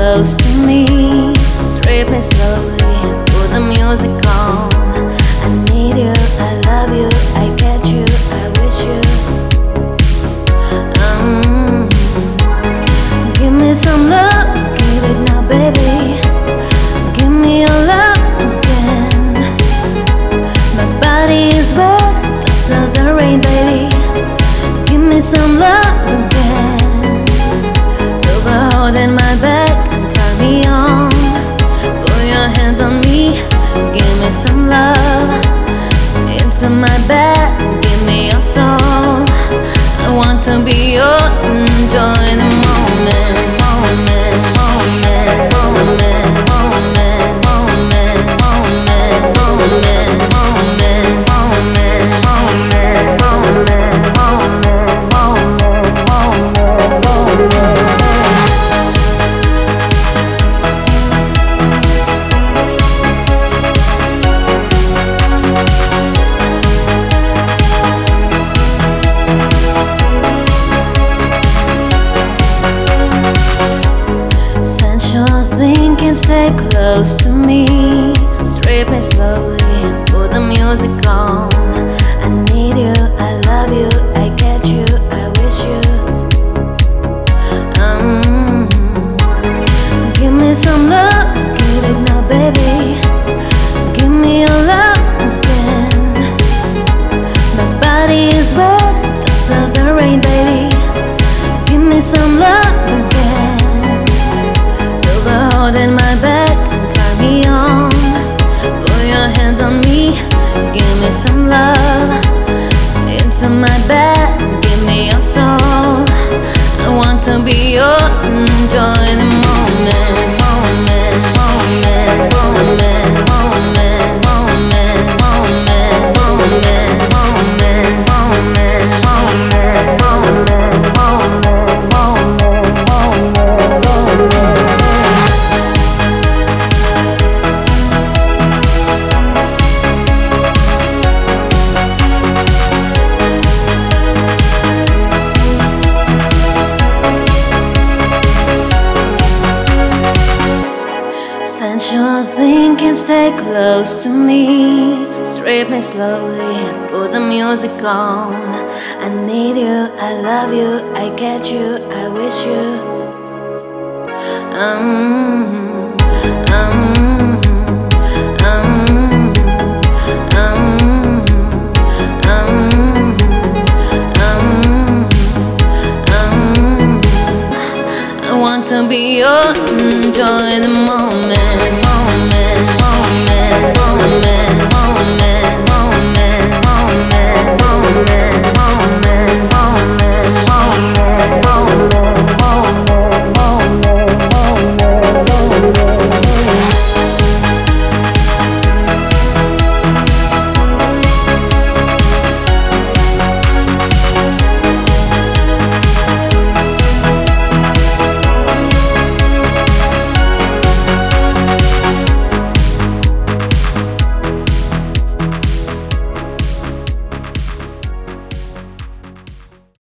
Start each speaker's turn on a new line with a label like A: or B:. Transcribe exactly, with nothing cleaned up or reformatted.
A: close to me. Strip me slowly, put the music on. I need you, I love you, I get you, I wish you. um, Give me some love, give it now baby. Give me your love again. My body is wet after the rain baby. Give me some love again. Feel the hold in my back and turn me on. Put your hands on me, give me some love. Into my bed, give me your soul. I want to be yours, enjoy the moment, moment, moment, moment, moment, moment, moment, moment, moment, moment, moment, moment, moment, moment, moment. Thinking, stay close to me. Strip me slowly, put the music on. I need you, I love you, I get you, I wish you. um, Give me some love, give it now baby. Give me your love again. My body is wet after the rain baby. Give me some love again. Hold in my back and turn me on. Put your hands on me, give me some love. Into my bed, give me your soul. I want to be yours, enjoy the moment, moment, moment, moment, moment, moment, moment, moment, moment, moment, moment, moment, moment, moment, moment. Sensual thinking, stay close to me. Strip me slowly, put the music on. I need you, I love you, I get you, I wish you. Um, um, um, um, um, um, um. I want to be yours, enjoy the moment.